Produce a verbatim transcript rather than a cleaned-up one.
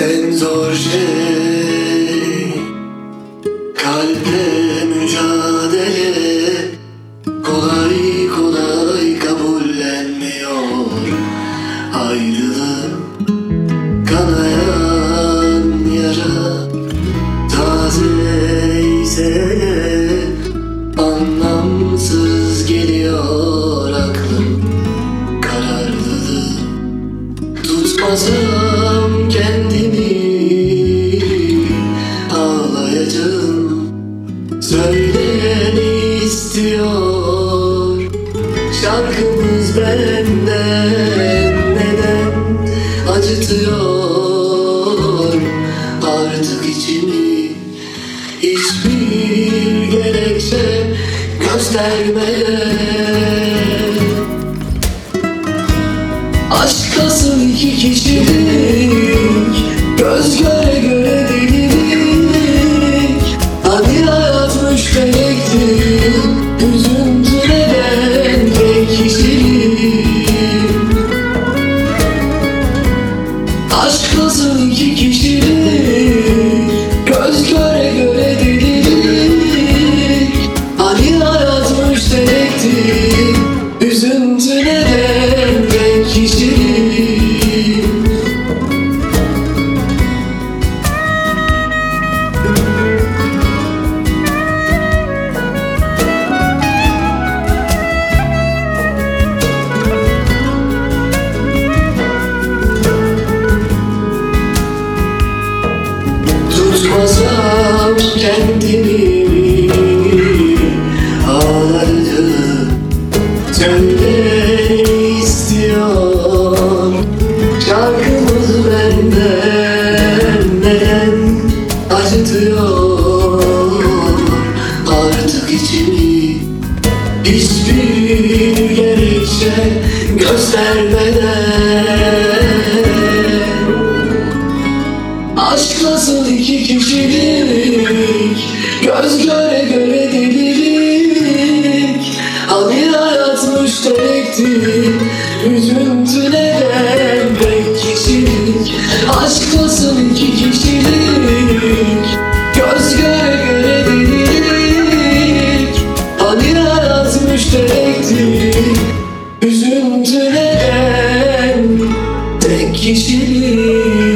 En zor şey kalple mücadele, kolay kolay kabullenmiyor ayrılık. Kanayan yara taze ise anlamsız geliyor aklım, kararlılık. Tutmasam kendimi ağlayacağım. Söyleyeni istiyor şarkımız benden, neden acıtıyor artık içimi. Hiçbir gerekçe göstermeden aşk nasıl iki kişilik, göz göre göre delilik. Hani hayat müşterektir, üzüntü neden tek kişilik. Aşk nasıl iki kişilik, göz göre göre delilik. Hani hayat müşterektir, üzüntü neden tek kişilik. Tutmasam kendimi ağlardım. Söyleyeni istiyor şarkımız benden, neden acıtıyor artık içimi. Hiçbir gerekçe göstermeden aşk nasıl iki kişilik, göz göre göre delilik. Hani hayat müşterektir, üzüntü neden tek kişilik. Aşk nasıl iki kişilik, göz göre göre delilik. Hani hayat müşterektir, üzüntü neden tek kişilik.